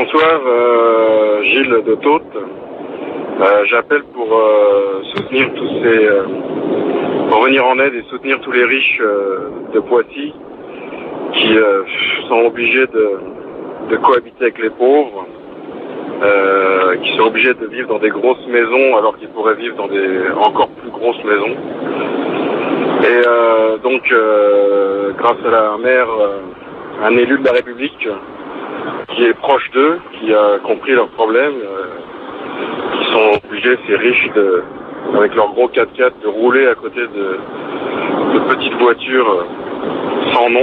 Bonsoir, Gilles de Taute. J'appelle pour soutenir pour venir en aide et soutenir tous les riches de Poissy qui sont obligés de cohabiter avec les pauvres, qui sont obligés de vivre dans des grosses maisons alors qu'ils pourraient vivre dans des encore plus grosses maisons. Et donc, grâce à la maire, un élu de la République qui est proche d'eux, qui a compris leurs problèmes, qui sont obligés, ces riches, avec leurs gros 4x4, de rouler à côté de petites voitures sans nom.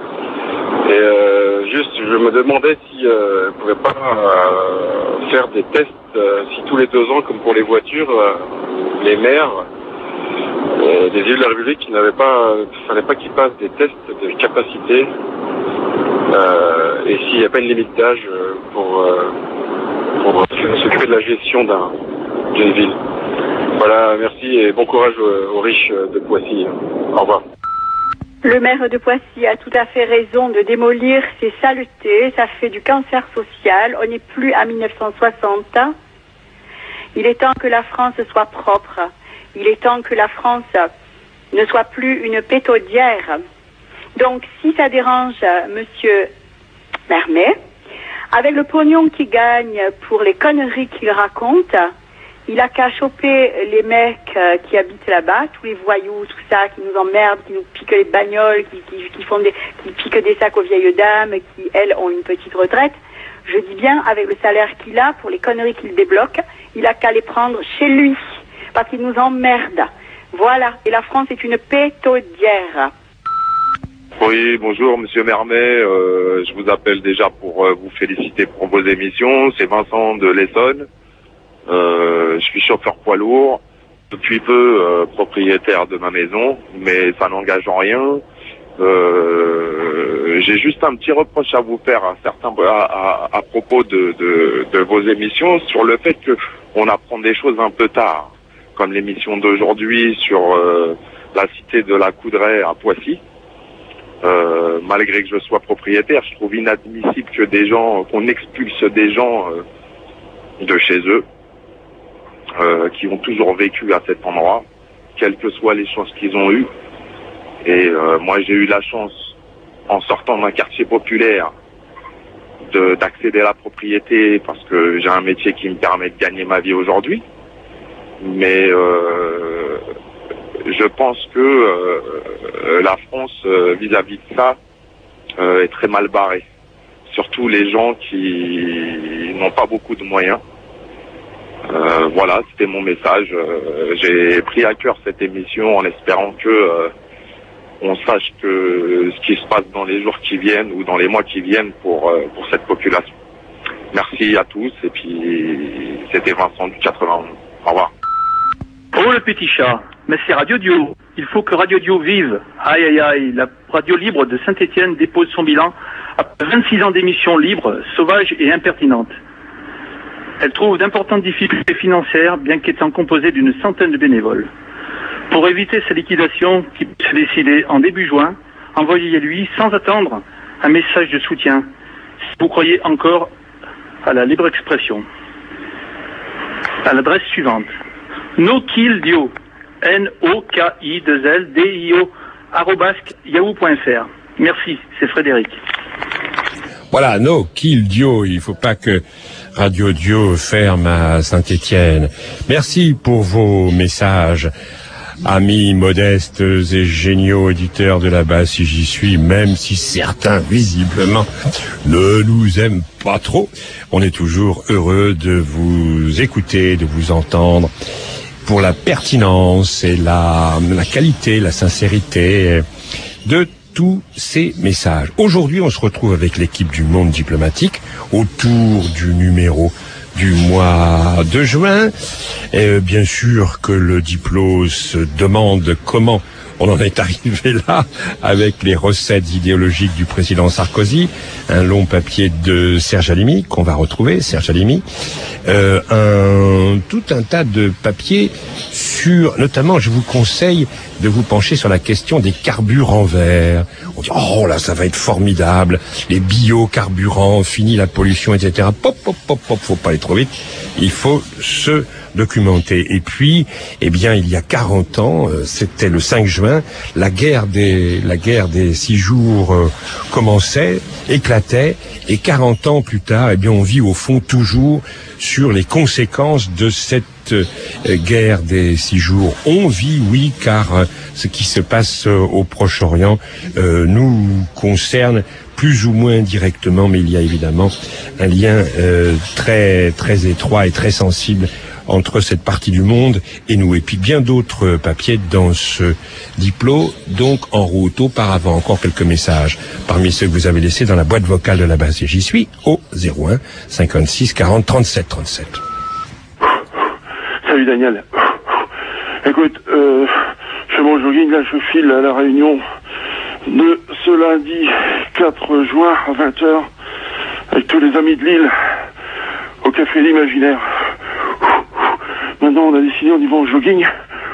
Et juste, je me demandais si ne pouvait pas faire des tests, si tous les 2 ans, comme pour les voitures, les maires des élus de la République, il ne fallait pas qu'ils passent des tests de capacité, et s'il n'y a pas une limite d'âge pour s'occuper de la gestion d'une ville. Voilà, merci et bon courage aux riches de Poissy. Au revoir. Le maire de Poissy a tout à fait raison de démolir ces saletés. Ça fait du cancer social. On n'est plus à 1960. Il est temps que la France soit propre. Il est temps que la France ne soit plus une pétaudière. Donc, si ça dérange Monsieur Mermet, avec le pognon qu'il gagne pour les conneries qu'il raconte, il a qu'à choper les mecs qui habitent là-bas, tous les voyous, tout ça, qui nous emmerdent, qui nous piquent les bagnoles, qui piquent des sacs aux vieilles dames, qui, elles, ont une petite retraite. Je dis bien, avec le salaire qu'il a, pour les conneries qu'il débloque, il a qu'à les prendre chez lui, parce qu'il nous emmerde. Voilà. Et la France est une pétaudière. Oui, bonjour Monsieur Mermet, je vous appelle déjà pour vous féliciter pour vos émissions. C'est Vincent de l'Essonne. Je suis chauffeur poids lourd, depuis peu propriétaire de ma maison, mais ça n'engage en rien. J'ai juste un petit reproche à vous faire à propos de vos émissions sur le fait que on apprend des choses un peu tard, comme l'émission d'aujourd'hui sur la cité de la Coudray à Poissy. Malgré que je sois propriétaire, je trouve inadmissible que qu'on expulse des gens de chez eux, qui ont toujours vécu à cet endroit, quelles que soient les chances qu'ils ont eues. Et moi, j'ai eu la chance, en sortant d'un quartier populaire, d'accéder à la propriété parce que j'ai un métier qui me permet de gagner ma vie aujourd'hui. Mais je pense que la France, vis-à-vis de ça, est très mal barrée. Surtout les gens qui n'ont pas beaucoup de moyens. Voilà, c'était mon message. J'ai pris à cœur cette émission en espérant que on sache ce qui se passe dans les jours qui viennent ou dans les mois qui viennent pour cette population. Merci à tous et puis c'était Vincent du 91. Au revoir. Oh le petit chat, mais c'est Radio Dio. Il faut que Radio Dio vive. Aïe aïe aïe, la radio libre de Saint-Étienne dépose son bilan après 26 ans d'émissions libres, sauvages et impertinentes. Elle trouve d'importantes difficultés financières, bien qu'étant composée d'une centaine de bénévoles. Pour éviter sa liquidation qui peut se décider en début juin, envoyez-lui sans attendre un message de soutien, si vous croyez encore à la libre expression. À l'adresse suivante. NoKillDio, NOKI2LDIO, @yahoo.fr. Merci, c'est Frédéric. Voilà, NoKillDio, il ne faut pas que Radio Dio ferme à Saint-Étienne. Merci pour vos messages, amis modestes et géniaux éditeurs de là-bas, si j'y suis, même si certains, visiblement, ne nous aiment pas trop. On est toujours heureux de vous écouter, de vous entendre, pour la pertinence et la qualité, la sincérité de tous ces messages. Aujourd'hui, on se retrouve avec l'équipe du Monde diplomatique autour du numéro du mois de juin. Et bien sûr que le Diplo se demande comment on en est arrivé là avec les recettes idéologiques du président Sarkozy. Un long papier de Serge Halimi qu'on va retrouver, Serge Halimi. Tout un tas de papiers notamment, je vous conseille de vous pencher sur la question des carburants verts. On dit, oh là, ça va être formidable, les biocarburants, fini la pollution, etc. Pop, pop, pop, pop, faut pas aller trop vite. Il faut se documenter. Et puis, eh bien, il y a 40 ans, c'était le 5 juin, la guerre des 6 jours commençait, éclatait, et 40 ans plus tard, eh bien, on vit au fond toujours sur les conséquences de cette guerre des 6 jours. On vit, oui, car ce qui se passe au Proche-Orient nous concerne plus ou moins directement, mais il y a évidemment un lien très très étroit et très sensible entre cette partie du monde et nous. Et puis bien d'autres papiers dans ce diplôme, donc en route. Auparavant, encore quelques messages parmi ceux que vous avez laissés dans la boîte vocale de la base. Et j'y suis au 01 56 40 37 37. Salut Daniel. Écoute, je fais mon jogging, là je file à la réunion de ce lundi 4 juin à 20h avec tous les amis de Lille au Café l'Imaginaire. Maintenant on a décidé, on y va en jogging.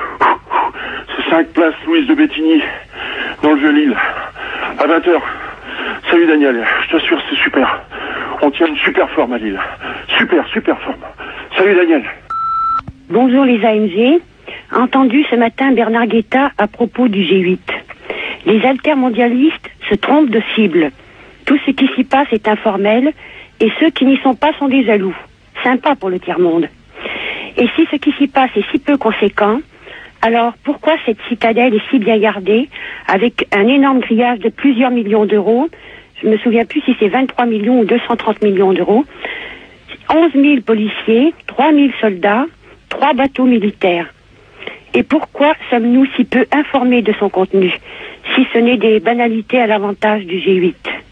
C'est 5 places Louise de Bettigny dans le Vieux-Lille à 20h. Salut Daniel, je t'assure c'est super. On tient une super forme à Lille. Super forme. Salut Daniel. Bonjour les AMG. Entendu ce matin Bernard Guetta à propos du G8. Les altermondialistes se trompent de cible. Tout ce qui s'y passe est informel et ceux qui n'y sont pas sont des jaloux. Sympa pour le tiers-monde. Et si ce qui s'y passe est si peu conséquent, alors pourquoi cette citadelle est si bien gardée avec un énorme grillage de plusieurs millions d'euros? Je me souviens plus si c'est 23 millions ou 230 millions d'euros. 11 000 policiers, 3 000 soldats, 3 bateaux militaires. Et pourquoi sommes-nous si peu informés de son contenu, si ce n'est des banalités à l'avantage du G8?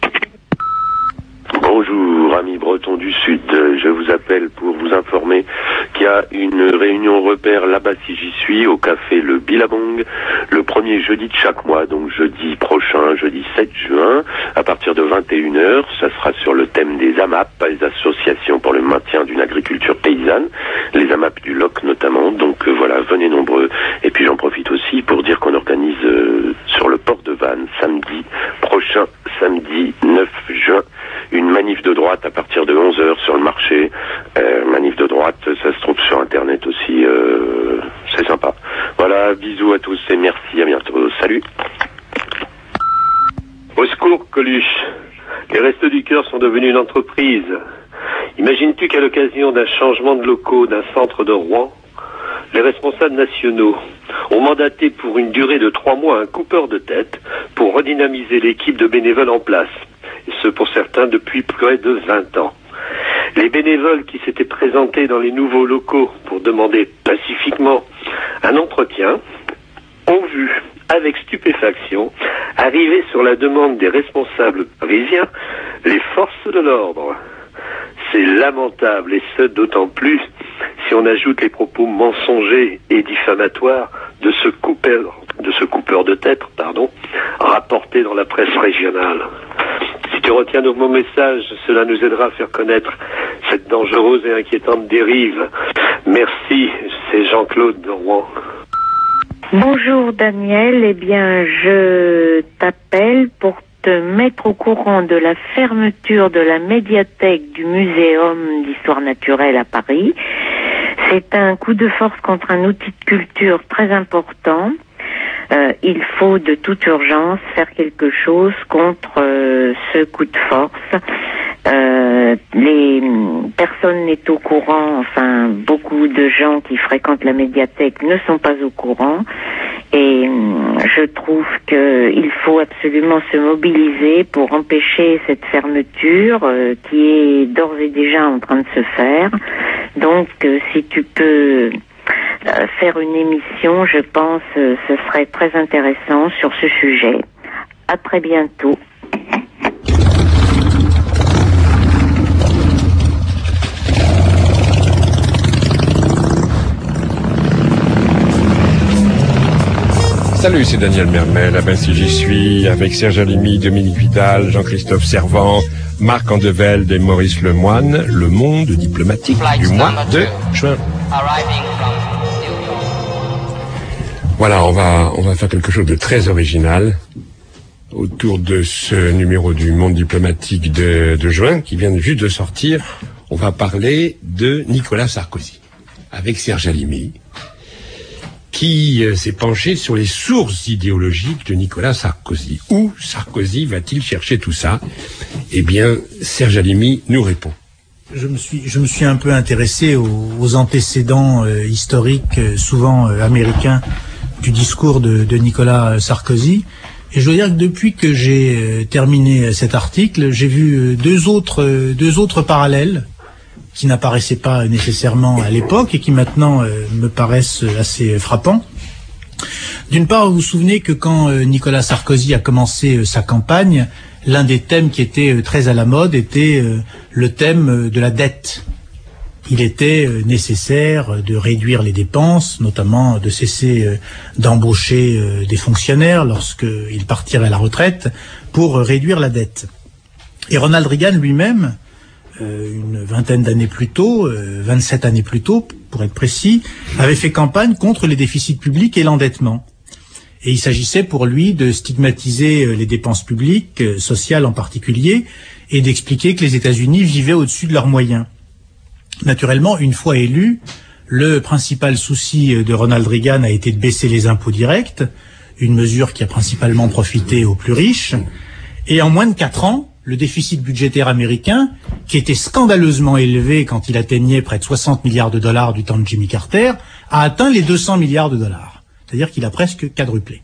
Bonjour, amis bretons du Sud. Je vous appelle pour vous informer qu'il y a une réunion repère là-bas si j'y suis, au café Le Billabong, le premier jeudi de chaque mois, donc jeudi prochain, jeudi 7 juin, à partir de 21h. Ça sera sur le thème des AMAP, les associations pour le maintien d'une agriculture paysanne, les AMAP du LOC notamment. Donc voilà, venez nombreux. Et puis j'en profite aussi pour dire qu'on organise sur le port de Vannes, samedi prochain, samedi 9 juin, une manif de droite à partir de 11h sur le marché. Manif de droite, ça se trouve sur internet aussi, c'est sympa. Voilà, bisous à tous et merci, à bientôt. Salut. Au secours, Coluche. Les Restos du Cœur sont devenus une entreprise. Imagines-tu qu'à l'occasion d'un changement de locaux d'un centre de Rouen, les responsables nationaux ont mandaté pour une durée de 3 mois un coupeur de tête pour redynamiser l'équipe de bénévoles en place, et ce pour certains depuis près de 20 ans. Les bénévoles qui s'étaient présentés dans les nouveaux locaux pour demander pacifiquement un entretien ont vu avec stupéfaction arriver sur la demande des responsables parisiens les forces de l'ordre. C'est lamentable, et ce d'autant plus si on ajoute les propos mensongers et diffamatoires de ce coupeur de tête, rapporté dans la presse régionale. Si tu retiens donc mon message, cela nous aidera à faire connaître cette dangereuse et inquiétante dérive. Merci, c'est Jean-Claude de Rouen. Bonjour Daniel, eh bien je t'appelle pour te mettre au courant de la fermeture de la médiathèque du Muséum d'Histoire Naturelle à Paris. C'est un coup de force contre un outil de culture très important. Il faut de toute urgence faire quelque chose contre ce coup de force. Personne n'est au courant, enfin beaucoup de gens qui fréquentent la médiathèque ne sont pas au courant, et je trouve qu'il faut absolument se mobiliser pour empêcher cette fermeture qui est d'ores et déjà en train de se faire. Donc si tu peux faire une émission, je pense ce serait très intéressant sur ce sujet. À très bientôt. Salut, c'est Daniel Mermel, ben si j'y suis, avec Serge Alimi, Dominique Vidal, Jean-Christophe Servant, Marc Andevelde et Maurice Lemoine, le monde diplomatique du mois de juin. Voilà, on va faire quelque chose de très original autour de ce numéro du Monde diplomatique de juin qui vient juste de sortir. On va parler de Nicolas Sarkozy avec Serge Halimi qui s'est penché sur les sources idéologiques de Nicolas Sarkozy. Où Sarkozy va-t-il chercher tout ça? Eh bien, Serge Halimi nous répond. Je me suis un peu intéressé aux antécédents historiques, souvent américains, du discours de Nicolas Sarkozy. Et je dois dire que depuis que j'ai terminé cet article, j'ai vu deux autres parallèles qui n'apparaissaient pas nécessairement à l'époque et qui maintenant me paraissent assez frappants. D'une part, vous vous souvenez que quand Nicolas Sarkozy a commencé sa campagne, l'un des thèmes qui était très à la mode était le thème de la dette. Il était nécessaire de réduire les dépenses, notamment de cesser d'embaucher des fonctionnaires lorsqu'ils partiraient à la retraite pour réduire la dette. Et Ronald Reagan lui-même, une vingtaine d'années plus tôt, 27 années plus tôt, pour être précis, avait fait campagne contre les déficits publics et l'endettement. Et il s'agissait pour lui de stigmatiser les dépenses publiques, sociales en particulier, et d'expliquer que les États-Unis vivaient au-dessus de leurs moyens. Naturellement, une fois élu, le principal souci de Ronald Reagan a été de baisser les impôts directs, une mesure qui a principalement profité aux plus riches. Et en moins de 4 ans, le déficit budgétaire américain, qui était scandaleusement élevé quand il atteignait près de 60 milliards de dollars du temps de Jimmy Carter, a atteint les 200 milliards de dollars. C'est-à-dire qu'il a presque quadruplé.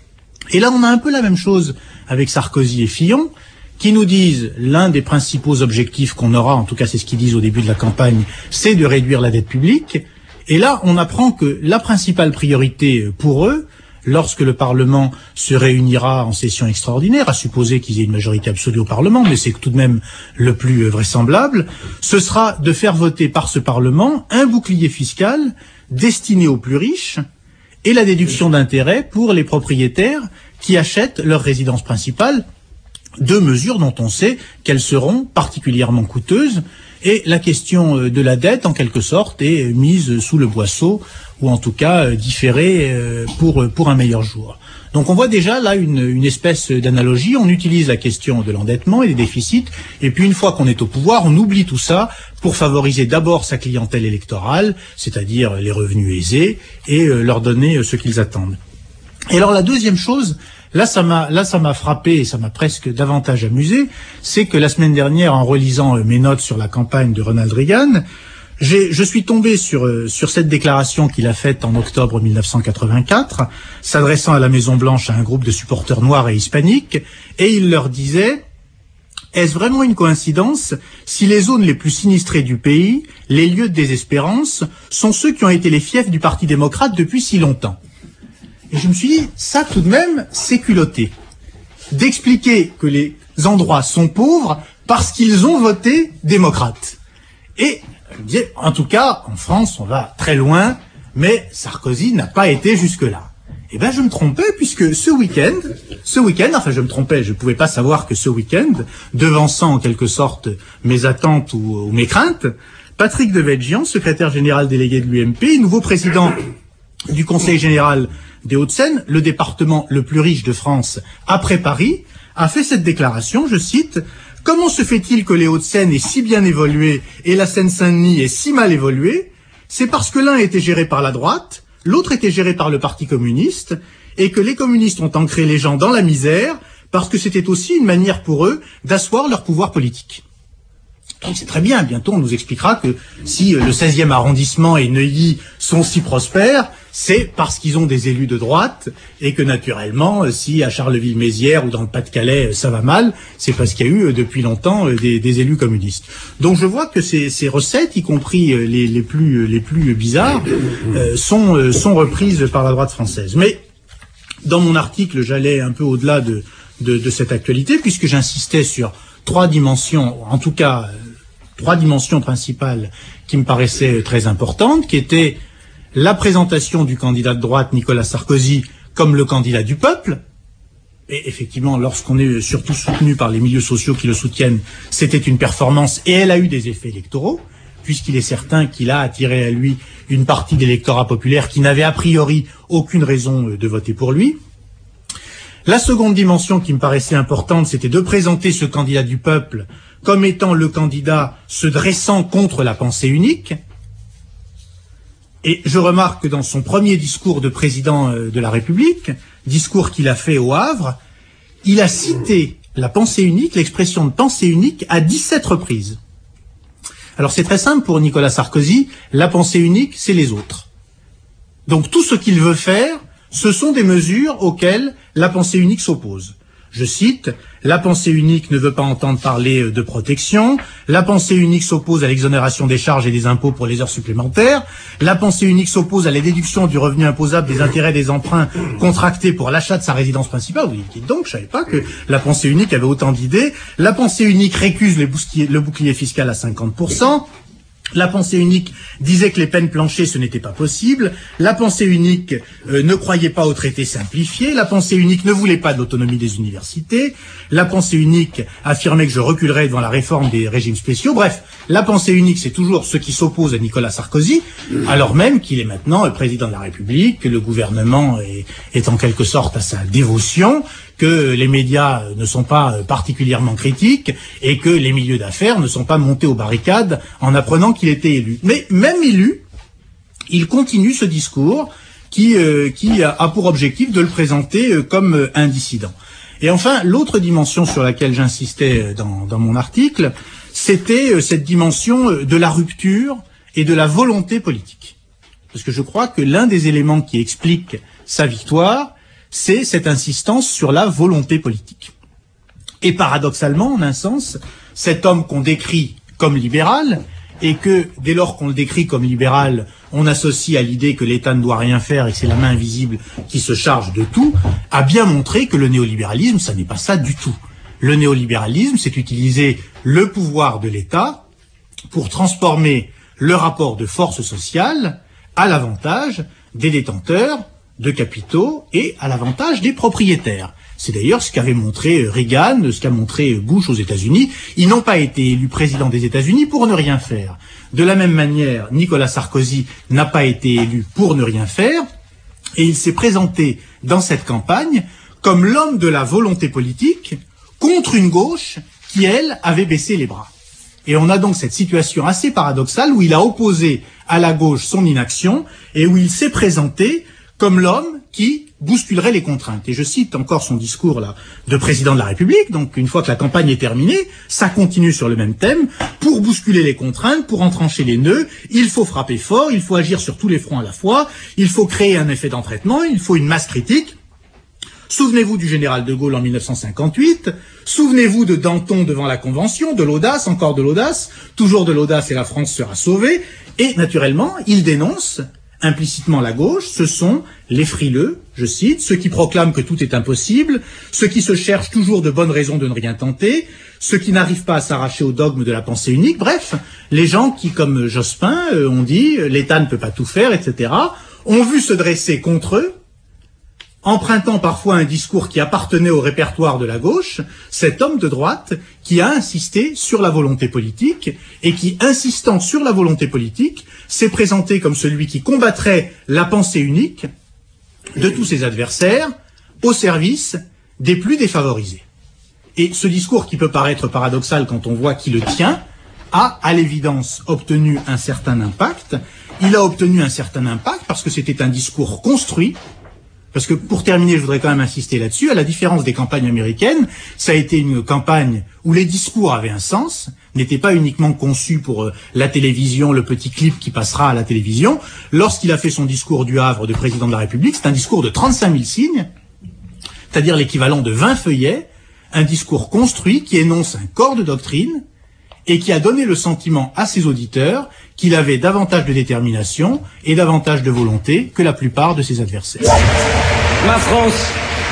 Et là, on a un peu la même chose avec Sarkozy et Fillon, qui nous disent l'un des principaux objectifs qu'on aura, en tout cas c'est ce qu'ils disent au début de la campagne, c'est de réduire la dette publique. Et là, on apprend que la principale priorité pour eux, lorsque le Parlement se réunira en session extraordinaire, à supposer qu'ils aient une majorité absolue au Parlement, mais c'est tout de même le plus vraisemblable, ce sera de faire voter par ce Parlement un bouclier fiscal destiné aux plus riches et la déduction d'intérêts pour les propriétaires qui achètent leur résidence principale, deux mesures dont on sait qu'elles seront particulièrement coûteuses. Et la question de la dette, en quelque sorte, est mise sous le boisseau, ou en tout cas différée pour un meilleur jour. Donc on voit déjà là une espèce d'analogie. On utilise la question de l'endettement et des déficits, et puis une fois qu'on est au pouvoir, on oublie tout ça pour favoriser d'abord sa clientèle électorale, c'est-à-dire les revenus aisés, et leur donner ce qu'ils attendent. Et alors la deuxième chose, Là, ça m'a frappé et ça m'a presque davantage amusé, c'est que la semaine dernière, en relisant mes notes sur la campagne de Ronald Reagan, je suis tombé sur cette déclaration qu'il a faite en octobre 1984, s'adressant à la Maison-Blanche à un groupe de supporters noirs et hispaniques, et il leur disait: est-ce vraiment une coïncidence si les zones les plus sinistrées du pays, les lieux de désespérance, sont ceux qui ont été les fiefs du Parti démocrate depuis si longtemps? Et je me suis dit, ça tout de même, c'est culotté. D'expliquer que les endroits sont pauvres parce qu'ils ont voté démocrate. Et je me disais, en tout cas, en France, on va très loin, mais Sarkozy n'a pas été jusque-là. Eh ben, je me trompais, puisque ce week-end, enfin je me trompais, je ne pouvais pas savoir que ce week-end, devançant en quelque sorte mes attentes ou mes craintes, Patrick Devedjian, secrétaire général délégué de l'UMP, nouveau président du Conseil général des Hauts-de-Seine, le département le plus riche de France après Paris, a fait cette déclaration, je cite: « Comment se fait-il que les Hauts-de-Seine aient si bien évolué et la Seine-Saint-Denis ait si mal évolué? C'est parce que l'un était géré par la droite, l'autre était géré par le Parti communiste, et que les communistes ont ancré les gens dans la misère parce que c'était aussi une manière pour eux d'asseoir leur pouvoir politique. » Donc c'est très bien, bientôt on nous expliquera que si le 16e arrondissement et Neuilly sont si prospères, c'est parce qu'ils ont des élus de droite, et que naturellement, si à Charleville-Mézières ou dans le Pas-de-Calais ça va mal, c'est parce qu'il y a eu depuis longtemps des élus communistes. Donc je vois que ces recettes, y compris les plus bizarres, sont reprises par la droite française. Mais dans mon article, j'allais un peu au-delà de cette actualité, puisque j'insistais sur trois dimensions, en tout cas trois dimensions principales qui me paraissaient très importantes, qui étaient la présentation du candidat de droite Nicolas Sarkozy comme le candidat du peuple. Et effectivement, lorsqu'on est surtout soutenu par les milieux sociaux qui le soutiennent, c'était une performance et elle a eu des effets électoraux. puisqu'il est certain qu'il a attiré à lui une partie de l'électorat populaire qui n'avait a priori aucune raison de voter pour lui. La seconde dimension qui me paraissait importante, c'était de présenter ce candidat du peuple comme étant le candidat se dressant contre la pensée unique. Et je remarque que dans son premier discours de président de la République, discours qu'il a fait au Havre, il a cité la pensée unique, l'expression de pensée unique, à 17 reprises. Alors c'est très simple pour Nicolas Sarkozy, la pensée unique, c'est les autres. Donc tout ce qu'il veut faire, ce sont des mesures auxquelles la pensée unique s'oppose. Je cite, la pensée unique ne veut pas entendre parler de protection, la pensée unique s'oppose à l'exonération des charges et des impôts pour les heures supplémentaires, la pensée unique s'oppose à la déduction du revenu imposable des intérêts des emprunts contractés pour l'achat de sa résidence principale. Vous dites donc, je savais pas que la pensée unique avait autant d'idées. La pensée unique récuse le bouclier fiscal à 50%. La pensée unique disait que les peines planchées, ce n'était pas possible. La pensée unique ne croyait pas au traité simplifié. La pensée unique ne voulait pas de l'autonomie des universités. La pensée unique affirmait que je reculerais devant la réforme des régimes spéciaux. Bref, la pensée unique, c'est toujours ce qui s'oppose à Nicolas Sarkozy, alors même qu'il est maintenant président de la République, que le gouvernement est en quelque sorte à sa dévotion, que les médias ne sont pas particulièrement critiques et que les milieux d'affaires ne sont pas montés aux barricades en apprenant qu'il était élu. Mais même élu, il continue ce discours qui a pour objectif de le présenter comme un dissident. Et enfin, l'autre dimension sur laquelle j'insistais dans mon article, c'était cette dimension de la rupture et de la volonté politique. Parce que je crois que l'un des éléments qui explique sa victoire, c'est cette insistance sur la volonté politique. Et paradoxalement, en un sens, cet homme qu'on décrit comme libéral, et que dès lors qu'on le décrit comme libéral, on associe à l'idée que l'État ne doit rien faire et que c'est la main invisible qui se charge de tout, a bien montré que le néolibéralisme, ça n'est pas ça du tout. Le néolibéralisme, c'est utiliser le pouvoir de l'État pour transformer le rapport de force sociale à l'avantage des détenteurs de capitaux et à l'avantage des propriétaires. C'est d'ailleurs ce qu'avait montré Reagan, ce qu'a montré Bush aux États-Unis. Ils n'ont pas été élus président des États-Unis pour ne rien faire. De la même manière, Nicolas Sarkozy n'a pas été élu pour ne rien faire, et il s'est présenté dans cette campagne comme l'homme de la volonté politique contre une gauche qui, elle, avait baissé les bras. Et on a donc cette situation assez paradoxale où il a opposé à la gauche son inaction et où il s'est présenté comme l'homme qui bousculerait les contraintes. Et je cite encore son discours là de président de la République, donc une fois que la campagne est terminée, ça continue sur le même thème. Pour bousculer les contraintes, pour entrancher les nœuds, il faut frapper fort, il faut agir sur tous les fronts à la fois, il faut créer un effet d'entraînement, il faut une masse critique. Souvenez-vous du général de Gaulle en 1958, souvenez-vous de Danton devant la Convention, de l'audace, encore de l'audace, toujours de l'audace et la France sera sauvée. Et naturellement, il dénonce implicitement la gauche, ce sont les frileux, je cite, ceux qui proclament que tout est impossible, ceux qui se cherchent toujours de bonnes raisons de ne rien tenter, ceux qui n'arrivent pas à s'arracher au dogme de la pensée unique, bref, les gens qui, comme Jospin, ont dit « l'État ne peut pas tout faire », etc., ont vu se dresser contre eux, empruntant parfois un discours qui appartenait au répertoire de la gauche, cet homme de droite qui a insisté sur la volonté politique et qui, insistant sur la volonté politique, s'est présenté comme celui qui combattrait la pensée unique de tous ses adversaires au service des plus défavorisés. Et ce discours qui peut paraître paradoxal quand on voit qui le tient, a à l'évidence obtenu un certain impact. Il a obtenu un certain impact parce que c'était un discours construit. Parce que pour terminer, je voudrais quand même insister là-dessus, à la différence des campagnes américaines, ça a été une campagne où les discours avaient un sens, n'étaient pas uniquement conçus pour la télévision, le petit clip qui passera à la télévision. Lorsqu'il a fait son discours du Havre de président de la République, c'est un discours de 35 000 signes, c'est-à-dire l'équivalent de 20 feuillets, un discours construit qui énonce un corps de doctrine et qui a donné le sentiment à ses auditeurs qu'il avait davantage de détermination et davantage de volonté que la plupart de ses adversaires. Ma France,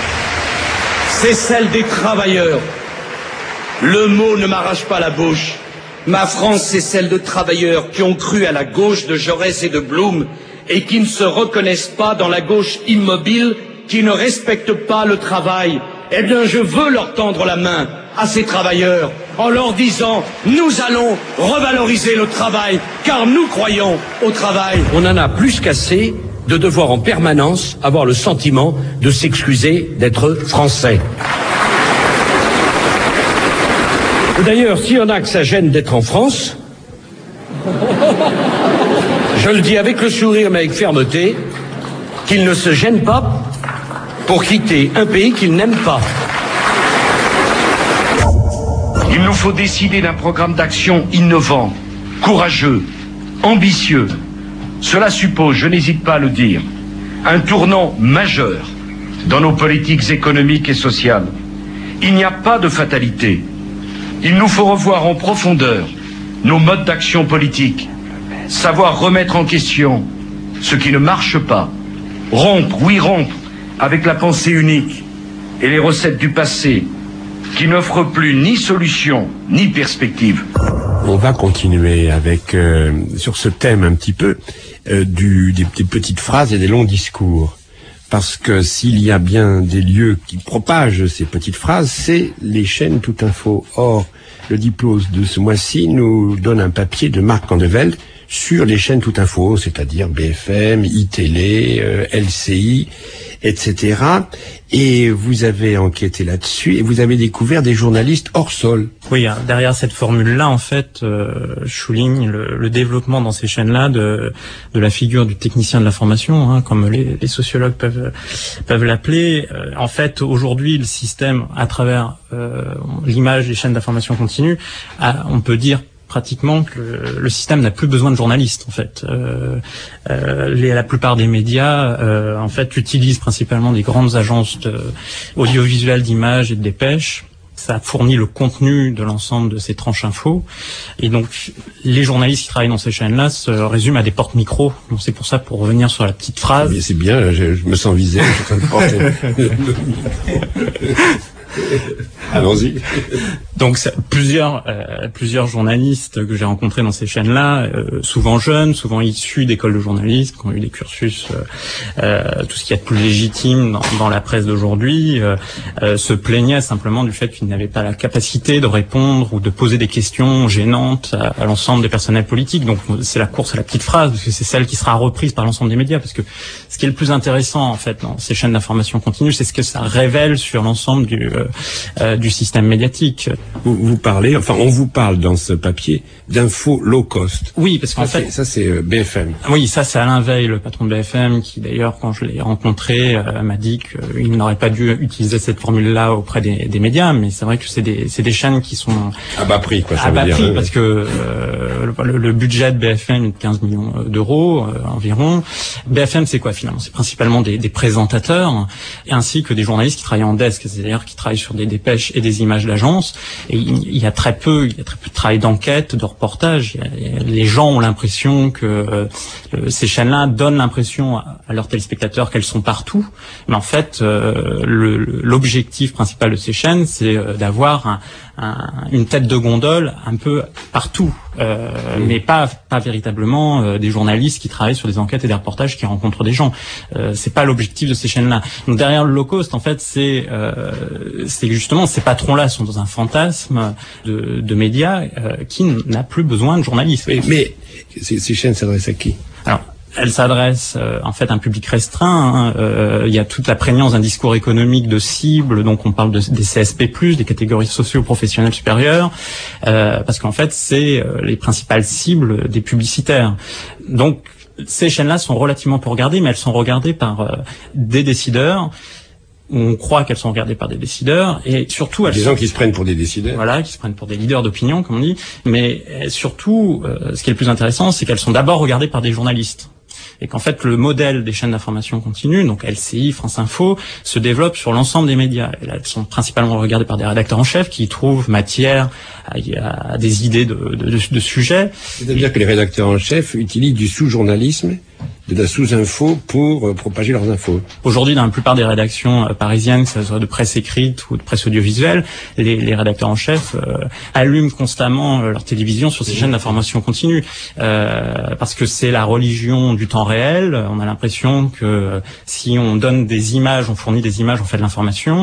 c'est celle des travailleurs. Le mot ne m'arrache pas la bouche. Ma France, c'est celle de travailleurs qui ont cru à la gauche de Jaurès et de Blum et qui ne se reconnaissent pas dans la gauche immobile qui ne respecte pas le travail. Eh bien, je veux leur tendre la main à ces travailleurs en leur disant « Nous allons revaloriser le travail, car nous croyons au travail ». On en a plus qu'assez de devoir en permanence avoir le sentiment de s'excuser d'être français. D'ailleurs, s'il y en a que ça gêne d'être en France, je le dis avec le sourire mais avec fermeté, qu'ils ne se gênent pas pour quitter un pays qu'ils n'aiment pas. Il nous faut décider d'un programme d'action innovant, courageux, ambitieux. Cela suppose, je n'hésite pas à le dire, un tournant majeur dans nos politiques économiques et sociales. Il n'y a pas de fatalité. Il nous faut revoir en profondeur nos modes d'action politique, savoir remettre en question ce qui ne marche pas, rompre avec la pensée unique et les recettes du passé qui n'offrent plus ni solution ni perspective. On va continuer avec sur ce thème un petit peu des petites phrases et des longs discours. Parce que s'il y a bien des lieux qui propagent ces petites phrases, c'est les chaînes Tout Info. Or, le Diplôme de ce mois-ci nous donne un papier de Marc Candevelde sur les chaînes Tout Info, c'est-à-dire BFM, iTélé, LCI, etc. Et vous avez enquêté là-dessus et vous avez découvert des journalistes hors sol. Oui, derrière cette formule-là, en fait, je souligne le développement dans ces chaînes-là de la figure du technicien de l'information, hein, comme les sociologues peuvent l'appeler. En fait, aujourd'hui, le système, à travers l'image des chaînes d'information continue, on peut dire pratiquement que le système n'a plus besoin de journalistes, en fait. La plupart des médias, en fait, utilisent principalement des grandes agences audiovisuelles d'images et de dépêches. Ça fournit le contenu de l'ensemble de ces tranches info. Et donc, les journalistes qui travaillent dans ces chaînes-là se résument à des porte-micros. Donc, c'est pour ça, pour revenir sur la petite phrase. Mais c'est bien, je me sens visé. Je suis en train de porter. Allons-y. Donc plusieurs journalistes que j'ai rencontrés dans ces chaînes-là, souvent jeunes, souvent issus d'écoles de journalisme, qui ont eu des cursus, tout ce qu'il y a de plus légitime dans la presse d'aujourd'hui, se plaignaient simplement du fait qu'ils n'avaient pas la capacité de répondre ou de poser des questions gênantes à l'ensemble des personnels politiques. Donc c'est la course à la petite phrase, parce que c'est celle qui sera reprise par l'ensemble des médias. Parce que ce qui est le plus intéressant en fait dans ces chaînes d'information continue, c'est ce que ça révèle sur l'ensemble du système médiatique. Vous parlez, enfin on vous parle dans ce papier d'infos low cost. Oui, parce qu'en fait... Ça c'est BFM. Oui, ça c'est Alain Veil, le patron de BFM, qui d'ailleurs quand je l'ai rencontré m'a dit qu'il n'aurait pas dû utiliser cette formule-là auprès des médias, mais c'est vrai que c'est des chaînes qui sont... À bas prix, quoi, ça à veut bas dire. prix, parce que le budget de BFM est de 15 millions d'euros environ. BFM c'est quoi finalement? C'est principalement des présentateurs, et ainsi que des journalistes qui travaillent en desk, c'est-à-dire qui travaillent sur des dépêches et des images d'agence, et il y a très peu de travail d'enquête, de reportage. Les gens ont l'impression que ces chaînes-là donnent l'impression à leurs téléspectateurs qu'elles sont partout, mais en fait l'objectif principal de ces chaînes, c'est d'avoir une tête de gondole un peu partout, mais pas véritablement des journalistes qui travaillent sur des enquêtes et des reportages qui rencontrent des gens. C'est pas l'objectif de ces chaînes-là. Donc derrière le low cost, en fait, c'est justement ces patrons-là sont dans un fantasme de médias qui n'a plus besoin de journalistes. Mais ces chaînes s'adressent à qui? Alors, elle s'adresse en fait à un public restreint. Il y a toute la prégnance d'un discours économique de cible, donc on parle des CSP+, des catégories socio-professionnelles supérieures, parce qu'en fait c'est les principales cibles des publicitaires. Donc ces chaînes-là sont relativement peu regardées, mais elles sont regardées par des décideurs. On croit qu'elles sont regardées par des décideurs, et surtout des gens qui se prennent pour des décideurs. Voilà, qui se prennent pour des leaders d'opinion, comme on dit. Mais surtout, ce qui est le plus intéressant, c'est qu'elles sont d'abord regardées par des journalistes. Et qu'en fait, le modèle des chaînes d'information continue, donc LCI, France Info, se développe sur l'ensemble des médias. Et là, elles sont principalement regardées par des rédacteurs en chef qui trouvent matière à des idées de sujets. C'est-à-dire que les rédacteurs en chef utilisent du sous-journalisme, la sous-info pour propager leurs infos. Aujourd'hui, dans la plupart des rédactions parisiennes, que ce soit de presse écrite ou de presse audiovisuelle, les rédacteurs en chef allument constamment leur télévision sur ces chaînes d'information continue, parce que c'est la religion du temps réel. On a l'impression que si on donne des images, on fournit des images, on fait de l'information,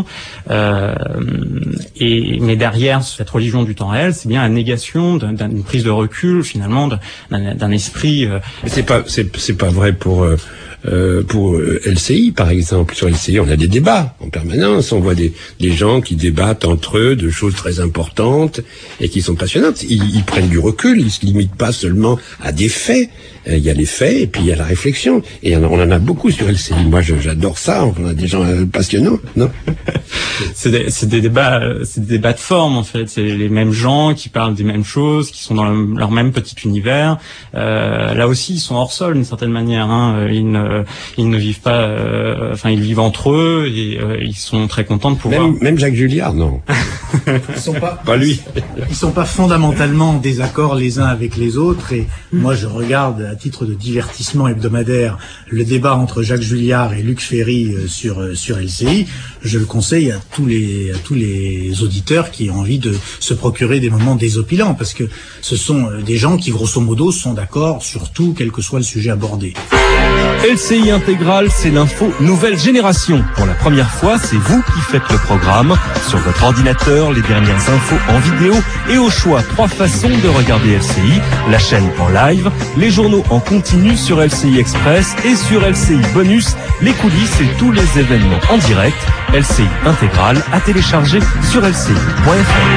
mais derrière cette religion du temps réel, c'est bien la négation d'une prise de recul, finalement, d'un esprit. C'est pas vrai pour LCI, par exemple. Sur LCI, on a des débats en permanence. On voit des gens qui débattent entre eux de choses très importantes et qui sont passionnantes. Ils prennent du recul, ils se limitent pas seulement à des faits. Il y a les faits et puis il y a la réflexion. Et on en a beaucoup sur LCI. Moi, j'adore ça. On a des gens passionnants, non? C'est des débats de forme, en fait. C'est les mêmes gens qui parlent des mêmes choses, qui sont dans leur même petit univers. Là aussi, ils sont hors sol d'une certaine manière. Hein. Ils ne vivent pas. Ils vivent entre eux et ils sont très contents de pouvoir. Même Jacques Julliard, non. Ils sont pas lui. Ils sont pas fondamentalement en désaccord les uns avec les autres. Et moi, je regarde à titre de divertissement hebdomadaire le débat entre Jacques Julliard et Luc Ferry sur LCI. Je le conseille à tous les auditeurs qui ont envie de se procurer des moments désopilants, parce que ce sont des gens qui, grosso modo, sont d'accord sur tout, quel que soit le sujet abordé. LCI Intégral, c'est l'info nouvelle génération. Pour la première fois, c'est vous qui faites le programme. Sur votre ordinateur, les dernières infos en vidéo et au choix 3 façons de regarder LCI. La chaîne en live, les journaux en continu sur LCI Express et sur LCI Bonus, les coulisses et tous les événements en direct. LCI Intégral à télécharger sur lci.fr.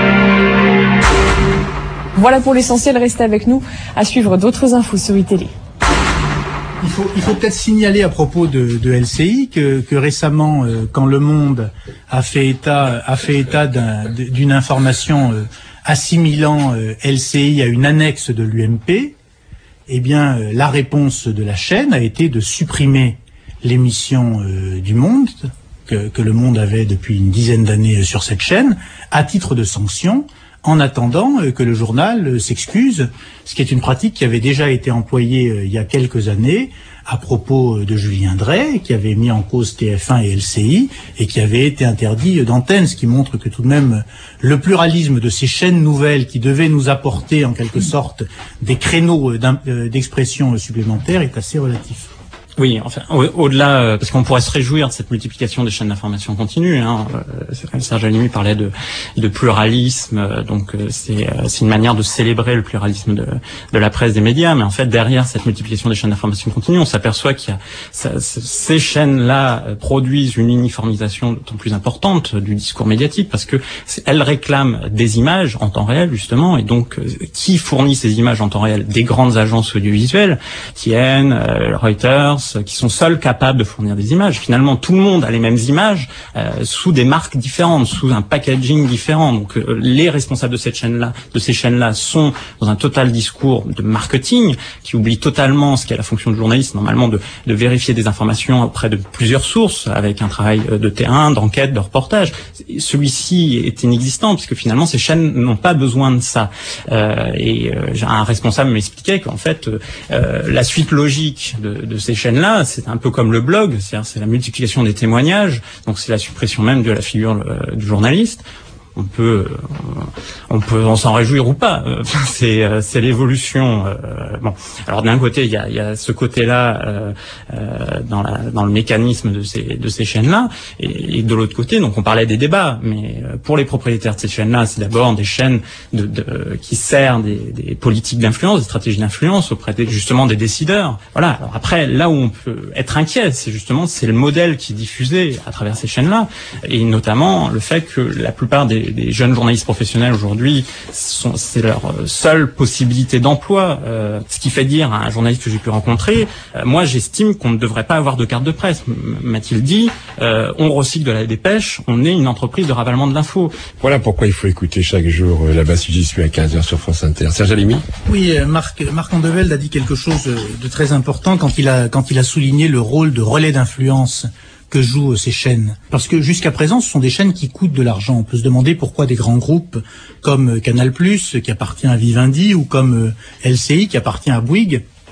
Voilà pour l'essentiel, restez avec nous à suivre d'autres infos sur iTélé. Il faut peut-être signaler à propos de LCI que récemment, quand Le Monde a fait état d'une information assimilant LCI à une annexe de l'UMP, eh bien, la réponse de la chaîne a été de supprimer l'émission du Monde que Le Monde avait depuis une dizaine d'années sur cette chaîne, à titre de sanction, en attendant que le journal s'excuse, ce qui est une pratique qui avait déjà été employée il y a quelques années à propos de Julien Drey, qui avait mis en cause TF1 et LCI, et qui avait été interdit d'antenne, ce qui montre que tout de même le pluralisme de ces chaînes nouvelles qui devaient nous apporter en quelque sorte des créneaux d'expression supplémentaires est assez relatif. Oui, enfin, au-delà, parce qu'on pourrait se réjouir de cette multiplication des chaînes d'information continue. Hein, Serge Halimi parlait de pluralisme, donc c'est une manière de célébrer le pluralisme de la presse, des médias. Mais en fait, derrière cette multiplication des chaînes d'information continue, on s'aperçoit qu'il y a ces chaînes-là produisent une uniformisation d'autant plus importante du discours médiatique, parce que elles réclament des images en temps réel justement, et donc qui fournit ces images en temps réel? Des grandes agences audiovisuelles, TN, Reuters, qui sont seuls capables de fournir des images. Finalement, tout le monde a les mêmes images sous des marques différentes, sous un packaging différent. Donc, les responsables de ces chaînes-là sont dans un total discours de marketing qui oublie totalement ce qu'est la fonction de journaliste, normalement de vérifier des informations auprès de plusieurs sources avec un travail de terrain, d'enquête, de reportage. Celui-ci est inexistant puisque finalement ces chaînes n'ont pas besoin de ça. Un responsable m'expliquait qu'en fait, la suite logique de ces chaînes-là, c'est un peu comme le blog, c'est-à-dire c'est la multiplication des témoignages, donc c'est la suppression même de la figure du journaliste. On s'en réjouir ou pas. C'est l'évolution. Bon, alors d'un côté, il y a ce côté-là dans le mécanisme de ces chaînes-là, et de l'autre côté, donc on parlait des débats, mais pour les propriétaires de ces chaînes-là, c'est d'abord des chaînes qui servent des politiques d'influence, des stratégies d'influence auprès justement des décideurs. Voilà. Alors après, là où on peut être inquiet, c'est le modèle qui est diffusé à travers ces chaînes-là, et notamment le fait que la plupart des jeunes journalistes professionnels aujourd'hui, c'est leur seule possibilité d'emploi. Ce qui fait dire à un journaliste que j'ai pu rencontrer, moi j'estime qu'on ne devrait pas avoir de carte de presse. M'a-t-il dit, on recycle de la dépêche, on est une entreprise de ravalement de l'info. Voilà pourquoi il faut écouter chaque jour là-bas si j'y suis à 15h sur France Inter. Serge Halimi. Oui, Marc Andevelde a dit quelque chose de très important quand il a souligné le rôle de relais d'influence que jouent ces chaînes. Parce que jusqu'à présent, ce sont des chaînes qui coûtent de l'argent. On peut se demander pourquoi des grands groupes comme Canal+, qui appartient à Vivendi, ou comme LCI, qui appartient à Bouygues,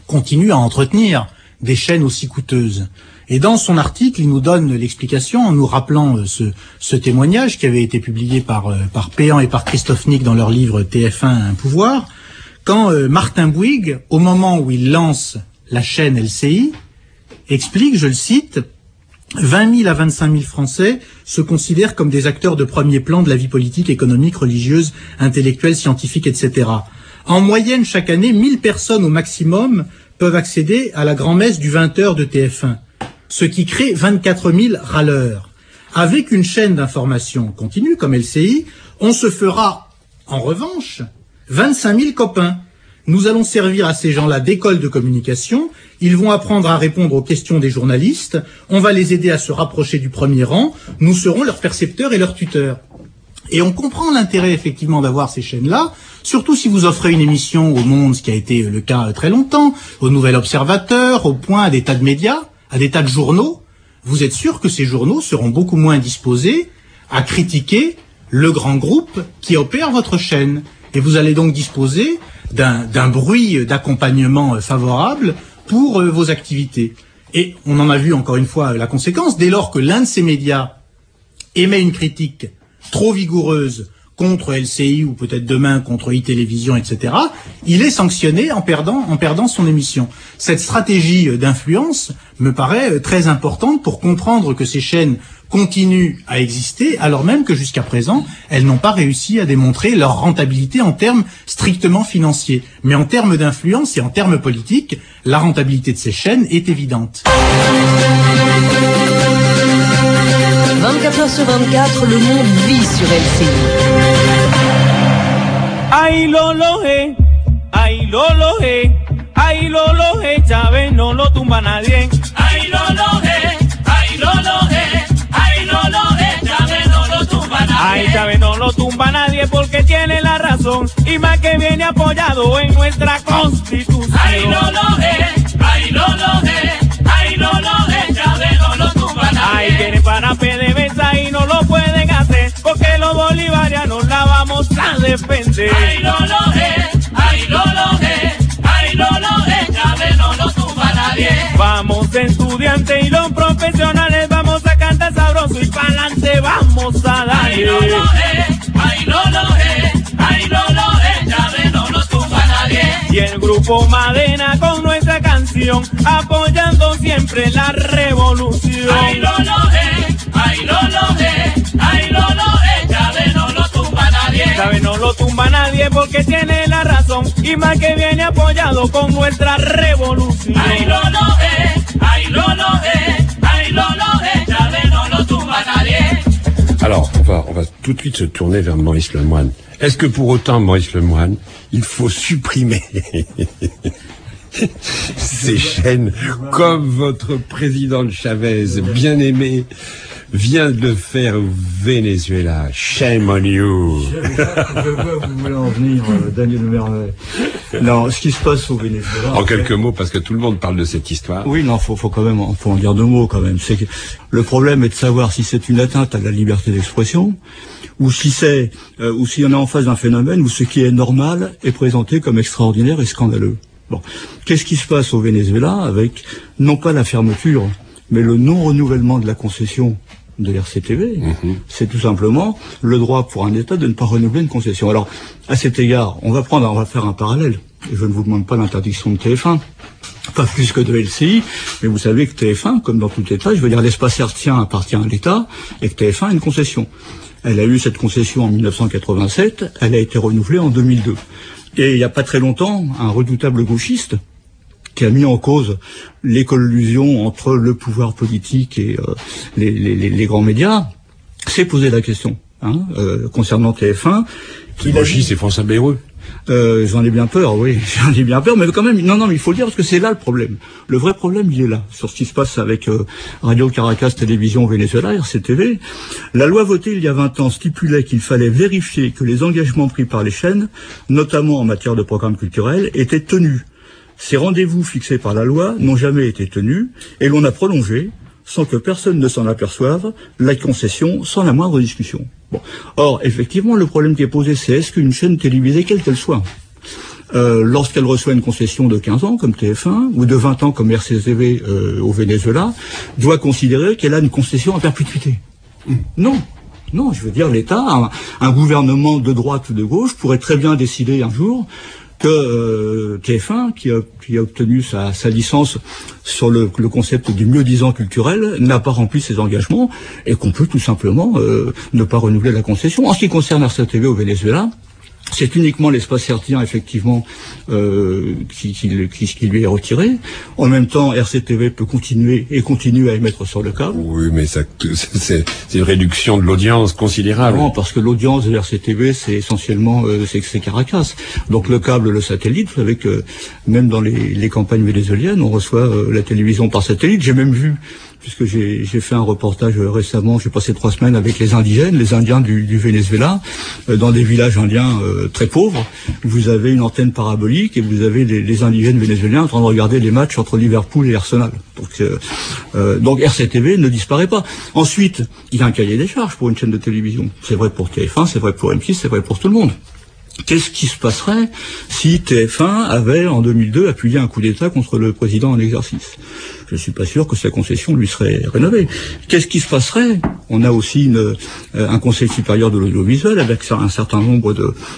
continue à entretenir des chaînes aussi coûteuses. Et dans son article, il nous donne l'explication en nous rappelant ce témoignage qui avait été publié par Péan et par Christophe Nick dans leur livre TF1 Un pouvoir, quand Martin Bouygues, au moment où il lance la chaîne LCI, explique, je le cite, 20 000 à 25 000 Français se considèrent comme des acteurs de premier plan de la vie politique, économique, religieuse, intellectuelle, scientifique, etc. En moyenne, chaque année, 1000 personnes au maximum peuvent accéder à la grand-messe du 20h de TF1, ce qui crée 24 000 râleurs. Avec une chaîne d'information continue comme LCI, on se fera, en revanche, 25 000 copains. Nous allons servir à ces gens-là d'école de communication, ils vont apprendre à répondre aux questions des journalistes, on va les aider à se rapprocher du premier rang, nous serons leurs percepteurs et leurs tuteurs. Et on comprend l'intérêt effectivement d'avoir ces chaînes-là, surtout si vous offrez une émission au Monde, ce qui a été le cas très longtemps, au Nouvel Observateur, au Point, à des tas de médias, à des tas de journaux. Vous êtes sûr que ces journaux seront beaucoup moins disposés à critiquer le grand groupe qui opère votre chaîne. Et vous allez donc disposer d'un bruit d'accompagnement favorable pour vos activités. Et on en a vu encore une fois la conséquence, dès lors que l'un de ces médias émet une critique trop vigoureuse contre LCI ou peut-être demain contre iTélévision, etc., il est sanctionné en perdant son émission. Cette stratégie d'influence me paraît très importante pour comprendre que ces chaînes continuent à exister, alors même que jusqu'à présent, elles n'ont pas réussi à démontrer leur rentabilité en termes strictement financiers. Mais en termes d'influence et en termes politiques, la rentabilité de ces chaînes est évidente. 24 heures sur 24, le monde vit sur LCI. Ay Loloje, ay Loloje, ay Loloje, Chávez no lo tumba nadie. Ay Loloje, ay Loloje, ay Loloje, Chávez no lo tumba nadie. Ay, Chávez no lo tumba nadie porque tiene la razón y más que viene apoyado en nuestra Constitución. Ay Loloje, ay Loloje, ay Loloje, Chávez no lo tumba nadie. Ay, viene para PDVSA y no lo pueden hacer porque los bolivarianos la vamos a defender. Ay Loloje, ay Loloje, ay Loloje, Chávez no lo tumba nadie. Vamos estudiantes y los profesionales vamos a cantar sabroso y pa'lante vamos a darle. Ay Loloje, ay Loloje, ay Loloje, Chávez no lo tumba nadie. Y el grupo Madena con nuestra canción apoyando siempre la revolución. Ay Loloje, ay Loloje, ay Loloje, Chávez no lo tumba nadie. Chávez no lo tumba nadie porque tiene la razón y más que viene apoyado con nuestra revolución. Ay Loloje, ay Loloje, ay Loloje, Chávez no lo tumba nadie. Alors, on va tout de suite se tourner vers Maurice Lemoine. Est-ce que pour autant, Maurice Lemoine, il faut supprimer ces chaînes comme votre président Chavez, bien aimé, vient de le faire au Venezuela? Shame on you. Je vois où vous voulez en venir, Daniel Merlet. Non, ce qui se passe au Venezuela... En quelques mots, parce que tout le monde parle de cette histoire. Oui, non, faut quand même, faut en dire deux mots quand même. C'est que le problème est de savoir si c'est une atteinte à la liberté d'expression, ou si ou si on est en face d'un phénomène où ce qui est normal est présenté comme extraordinaire et scandaleux. Bon. Qu'est-ce qui se passe au Venezuela avec, non pas la fermeture, mais le non-renouvellement de la concession de l'RCTV? C'est tout simplement le droit pour un État de ne pas renouveler une concession. Alors, à cet égard, on va faire un parallèle. Je ne vous demande pas l'interdiction de TF1, pas plus que de LCI, mais vous savez que TF1, comme dans tout État, je veux dire l'espace hertzien appartient à l'État, et que TF1 a une concession. Elle a eu cette concession en 1987, elle a été renouvelée en 2002. Et il n'y a pas très longtemps, un redoutable gauchiste qui a mis en cause les collusions entre le pouvoir politique et les grands médias, s'est posé la question concernant TF1. Le gauchiste, c'est François Bayrou. J'en ai bien peur, oui, j'en ai bien peur, mais quand même, non, mais il faut le dire parce que c'est là le problème. Le vrai problème, il est là, sur ce qui se passe avec Radio Caracas Télévision Venezuela, RCTV. La loi votée il y a 20 ans stipulait qu'il fallait vérifier que les engagements pris par les chaînes, notamment en matière de programmes culturels, étaient tenus. Ces rendez-vous fixés par la loi n'ont jamais été tenus, et l'on a prolongé, sans que personne ne s'en aperçoive, la concession sans la moindre discussion. Bon. Or, effectivement, le problème qui est posé, c'est est-ce qu'une chaîne télévisée, quelle qu'elle soit, lorsqu'elle reçoit une concession de 15 ans comme TF1 ou de 20 ans comme RCTV au Venezuela, doit considérer qu'elle a une concession à perpétuité. Non. Non, je veux dire, l'État, un gouvernement de droite ou de gauche pourrait très bien décider un jour que TF1, qui a obtenu sa licence sur le concept du mieux-disant culturel, n'a pas rempli ses engagements et qu'on peut tout simplement ne pas renouveler la concession. En ce qui concerne RCTV au Venezuela, c'est uniquement l'espace hertzien, effectivement, qui lui est retiré. En même temps, RCTV peut continuer à émettre sur le câble. Oui, mais c'est une réduction de l'audience considérable. Non, parce que l'audience de RCTV, c'est essentiellement c'est Caracas. Donc le câble, le satellite, vous savez que même dans les campagnes vénézuéliennes, on reçoit la télévision par satellite. J'ai même vu, puisque j'ai fait un reportage récemment, j'ai passé 3 semaines avec les Indiens du Venezuela, dans des villages indiens très pauvres. Vous avez une antenne parabolique et vous avez les indigènes vénézuéliens en train de regarder les matchs entre Liverpool et Arsenal. Donc RCTV ne disparaît pas. Ensuite, il y a un cahier des charges pour une chaîne de télévision. C'est vrai pour TF1, c'est vrai pour M6, c'est vrai pour tout le monde. Qu'est-ce qui se passerait si TF1 avait, en 2002, appuyé un coup d'État contre le président en exercice? Je suis pas sûr que sa concession lui serait rénovée. Qu'est-ce qui se passerait? On a aussi un conseil supérieur de l'audiovisuel avec un certain nombre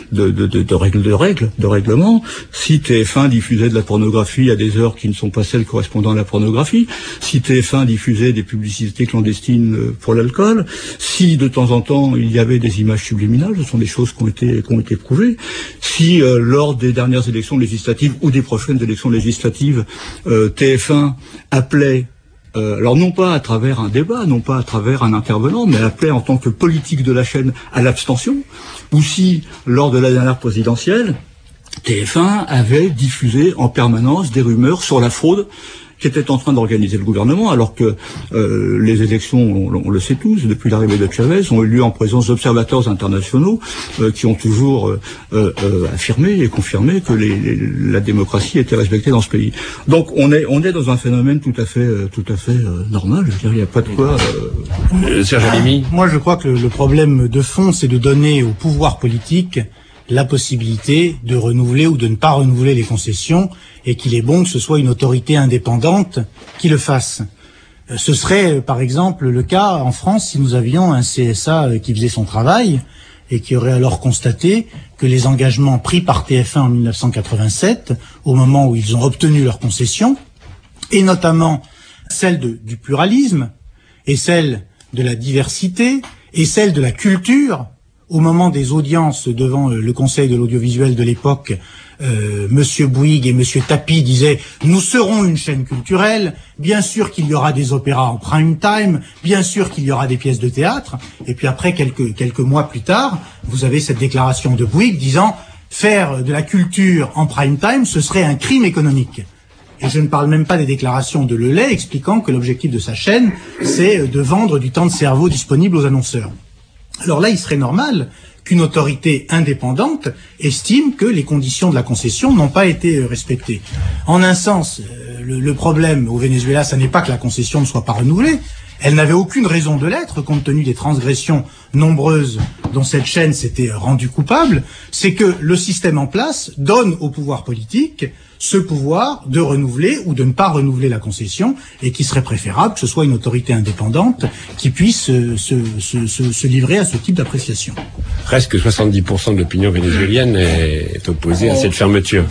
de règlements. Si TF1 diffusait de la pornographie à des heures qui ne sont pas celles correspondant à la pornographie, si TF1 diffusait des publicités clandestines pour l'alcool, si de temps en temps il y avait des images subliminales, ce sont des choses qui ont été prouvées. Si lors des dernières élections législatives ou des prochaines élections législatives, TF1 appelait, alors non pas à travers un débat, non pas à travers un intervenant, mais appelait en tant que politique de la chaîne à l'abstention, ou si lors de la dernière présidentielle, TF1 avait diffusé en permanence des rumeurs sur la fraude qu'était en train d'organiser le gouvernement, alors que les élections, on le sait tous, depuis l'arrivée de Chavez, ont eu lieu en présence d'observateurs internationaux qui ont toujours affirmé et confirmé que la démocratie était respectée dans ce pays. Donc on est dans un phénomène tout à fait normal. Je veux dire, il n'y a pas de quoi. Serge Halimi. Moi, je crois que le problème de fond, c'est de donner au pouvoir politique la possibilité de renouveler ou de ne pas renouveler les concessions, et qu'il est bon que ce soit une autorité indépendante qui le fasse. Ce serait, par exemple, le cas en France si nous avions un CSA qui faisait son travail et qui aurait alors constaté que les engagements pris par TF1 en 1987, au moment où ils ont obtenu leur concession, et notamment celle du pluralisme, et celle de la diversité, et celle de la culture, au moment des audiences devant le Conseil de l'audiovisuel de l'époque, Monsieur Bouygues et Monsieur Tapi disaient « Nous serons une chaîne culturelle, bien sûr qu'il y aura des opéras en prime time, bien sûr qu'il y aura des pièces de théâtre. » Et puis après, quelques mois plus tard, vous avez cette déclaration de Bouygues disant « Faire de la culture en prime time, ce serait un crime économique. » Et je ne parle même pas des déclarations de Lelay expliquant que l'objectif de sa chaîne, c'est de vendre du temps de cerveau disponible aux annonceurs. Alors là, il serait normal qu'une autorité indépendante estime que les conditions de la concession n'ont pas été respectées. En un sens, le problème au Venezuela, ça n'est pas que la concession ne soit pas renouvelée. Elle n'avait aucune raison de l'être, compte tenu des transgressions nombreuses dont cette chaîne s'était rendue coupable. C'est que le système en place donne au pouvoir politique ce pouvoir de renouveler ou de ne pas renouveler la concession, et qu'il serait préférable que ce soit une autorité indépendante qui puisse se livrer à ce type d'appréciation. Presque 70% de l'opinion vénézuélienne est opposée à cette fermeture.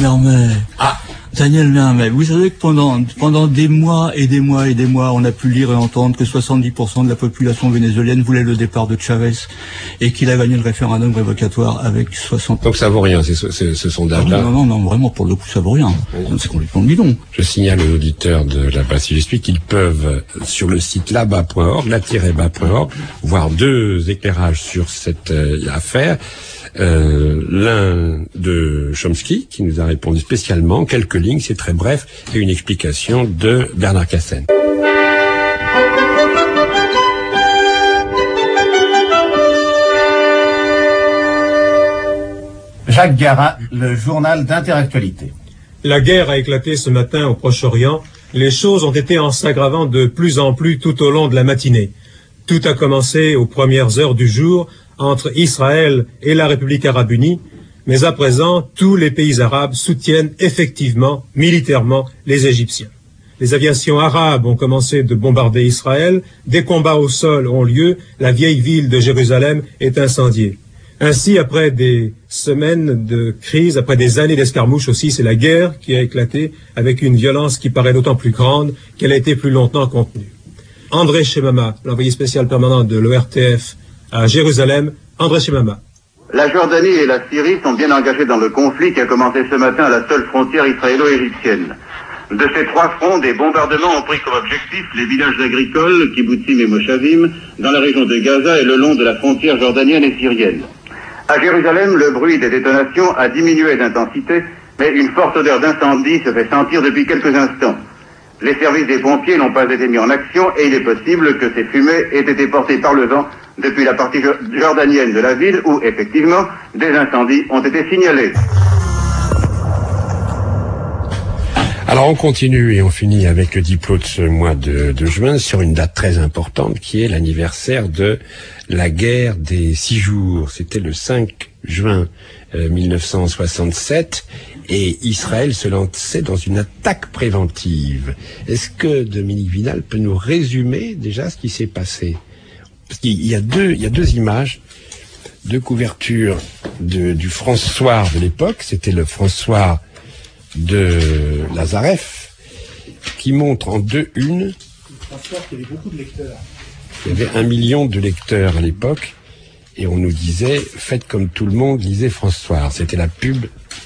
Daniel Mermet, vous savez que pendant des mois et des mois et des mois, on a pu lire et entendre que 70% de la population vénézuélienne voulait le départ de Chavez et qu'il a gagné le référendum révocatoire avec 60%. Donc ça vaut rien, ce sondage-là. Non, vraiment, pour le coup, ça vaut rien. C'est complètement bidon. Je signale aux auditeurs de la base, si j'explique, qu'ils peuvent, sur le site là-bas.org, la-bas.org, voir 2 éclairages sur cette affaire. L'un de Chomsky, qui nous a répondu spécialement, quelques lignes, c'est très bref, et une explication de Bernard Cassen. Jacques Garin, le journal d'Interactualité. La guerre a éclaté ce matin au Proche-Orient. Les choses ont été en s'aggravant de plus en plus tout au long de la matinée. Tout a commencé aux premières heures du jour entre Israël et la République arabe unie, Mais à présent, tous les pays arabes soutiennent effectivement, militairement, les Égyptiens. Les aviations arabes ont commencé de bombarder Israël. Des combats au sol ont lieu. La vieille ville de Jérusalem est incendiée. Ainsi, après des semaines de crise, après des années d'escarmouches aussi, c'est la guerre qui a éclaté avec une violence qui paraît d'autant plus grande qu'elle a été plus longtemps contenue. André Chemama, l'envoyé spécial permanent de l'ORTF à Jérusalem. André Chemama. La Jordanie et la Syrie sont bien engagées dans le conflit qui a commencé ce matin à la seule frontière israélo-égyptienne. De ces trois fronts, des bombardements ont pris comme objectif les villages agricoles, Kibbutzim et Moshavim, dans la région de Gaza et le long de la frontière jordanienne et syrienne. À Jérusalem, le bruit des détonations a diminué d'intensité, mais une forte odeur d'incendie se fait sentir depuis quelques instants. Les services des pompiers n'ont pas été mis en action et il est possible que ces fumées aient été portées par le vent depuis la partie jordanienne de la ville où, effectivement, des incendies ont été signalés. Alors on continue et on finit avec le diplôme de ce mois de juin sur une date très importante qui est l'anniversaire de la guerre des 6 jours. C'était le 5 juin 1967 et Israël se lançait dans une attaque préventive. Est-ce que Dominique Vinal peut nous résumer déjà ce qui s'est passé? Parce qu'il y a deux images de couverture du François de l'époque. C'était le François de Lazareff, qui montre en 2-1 qu'il y avait beaucoup de lecteurs. Il y avait 1 million de lecteurs à l'époque, et on nous disait, faites comme tout le monde, lisez François. C'était la pub.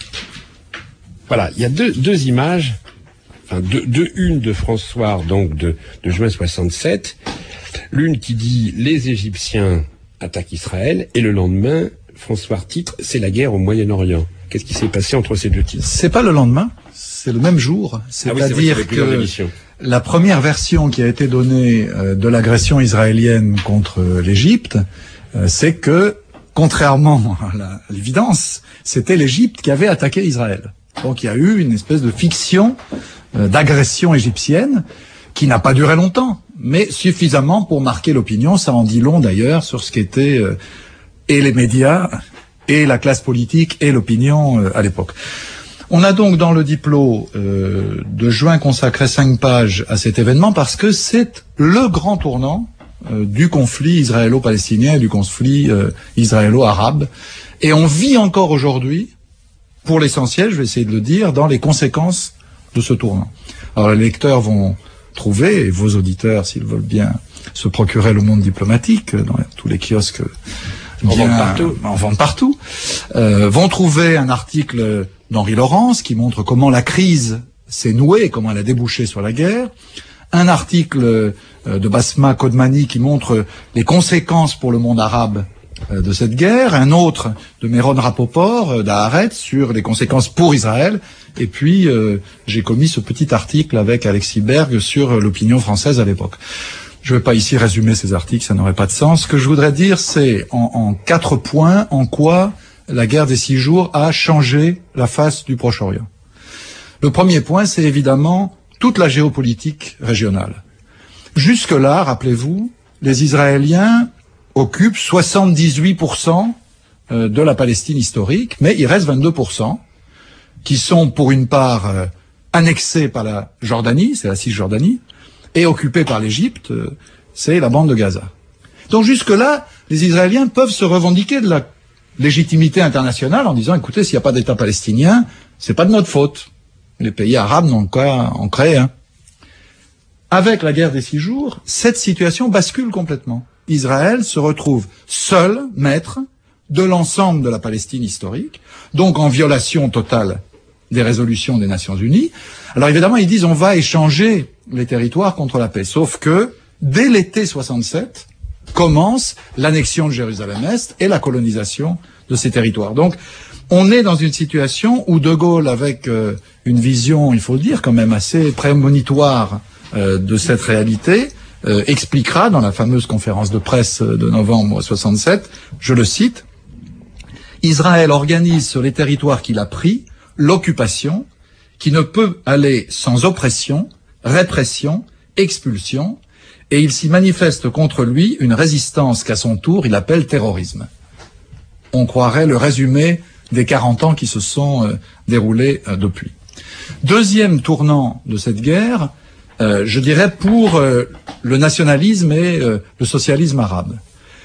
Voilà, il y a deux images, enfin deux unes de François, donc de juin 67, l'une qui dit les Égyptiens attaquent Israël, et le lendemain, François titre, c'est la guerre au Moyen-Orient. Qu'est-ce qui s'est passé entre ces deux titres? C'est pas le lendemain, c'est le même jour. C'est-à-dire que la première version qui a été donnée de l'agression israélienne contre l'Égypte, c'est que, contrairement à l'évidence, c'était l'Égypte qui avait attaqué Israël. Donc il y a eu une espèce de fiction d'agression égyptienne qui n'a pas duré longtemps, mais suffisamment pour marquer l'opinion. Ça en dit long d'ailleurs sur ce qu'étaient et les médias et la classe politique et l'opinion à l'époque. On a donc dans le diplôme de juin consacré 5 pages à cet événement parce que c'est le grand tournant du conflit israélo-palestinien et du conflit israélo-arabe. Et on vit encore aujourd'hui, pour l'essentiel, je vais essayer de le dire, dans les conséquences de ce tournant. Alors les lecteurs vont trouver, et vos auditeurs, s'ils veulent bien se procurer le Monde diplomatique, dans tous les kiosques en vente partout, vont trouver un article d'Henri Laurence qui montre comment la crise s'est nouée, comment elle a débouché sur la guerre, un article de Basma Kodmani qui montre les conséquences pour le monde arabe de cette guerre, un autre de Meron Rapoport d'Haaretz sur les conséquences pour Israël, et puis j'ai commis ce petit article avec Alexis Berg sur l'opinion française à l'époque. Je ne vais pas ici résumer ces articles, ça n'aurait pas de sens. Ce que je voudrais dire, c'est en 4 points en quoi la guerre des 6 jours a changé la face du Proche-Orient. Le premier point, c'est évidemment toute la géopolitique régionale. Jusque-là, rappelez-vous, les Israéliens occupent 78% de la Palestine historique, mais il reste 22% qui sont pour une part annexés par la Jordanie, c'est la Cisjordanie, et occupés par l'Égypte, c'est la bande de Gaza. Donc jusque-là, les Israéliens peuvent se revendiquer de la légitimité internationale en disant, écoutez, s'il n'y a pas d'État palestinien, c'est pas de notre faute. Les pays arabes n'ont qu'à en créer un. Avec la guerre des 6 jours, cette situation bascule complètement. Israël se retrouve seul maître de l'ensemble de la Palestine historique, donc en violation totale des résolutions des Nations Unies. Alors évidemment, ils disent on va échanger les territoires contre la paix. Sauf que, dès l'été 67, commence l'annexion de Jérusalem-Est et la colonisation de ces territoires. Donc, on est dans une situation où De Gaulle, avec une vision, il faut le dire, quand même assez prémonitoire de cette réalité, expliquera dans la fameuse conférence de presse de novembre 67, je le cite, « Israël organise sur les territoires qu'il a pris l'occupation qui ne peut aller sans oppression, répression, expulsion, et il s'y manifeste contre lui une résistance qu'à son tour il appelle terrorisme. » On croirait le résumé des 40 ans qui se sont déroulés depuis. Deuxième tournant de cette guerre, je dirais pour le nationalisme et le socialisme arabe.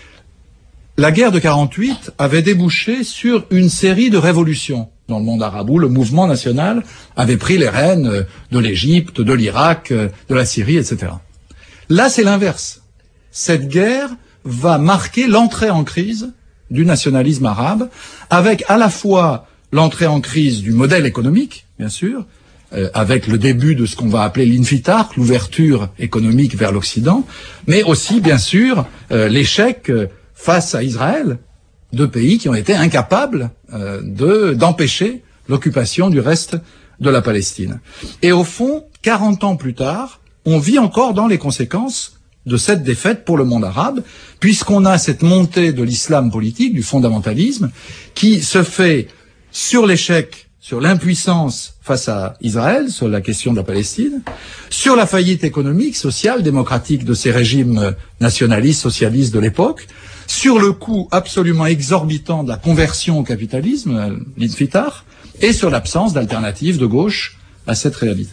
La guerre de 48 avait débouché sur une série de révolutions dans le monde arabe, où le mouvement national avait pris les rênes de l'Égypte, de l'Irak, de la Syrie, etc. Là, c'est l'inverse. Cette guerre va marquer l'entrée en crise du nationalisme arabe, avec à la fois l'entrée en crise du modèle économique, bien sûr, avec le début de ce qu'on va appeler l'infitark, l'ouverture économique vers l'Occident, mais aussi, bien sûr, l'échec face à Israël, de pays qui ont été incapables d'empêcher l'occupation du reste de la Palestine. Et au fond, 40 ans plus tard, on vit encore dans les conséquences de cette défaite pour le monde arabe, puisqu'on a cette montée de l'islam politique, du fondamentalisme, qui se fait sur l'échec, sur l'impuissance face à Israël, sur la question de la Palestine, sur la faillite économique, sociale, démocratique de ces régimes nationalistes, socialistes de l'époque, sur le coût absolument exorbitant de la conversion au capitalisme, l'infitar, et sur l'absence d'alternative de gauche à cette réalité.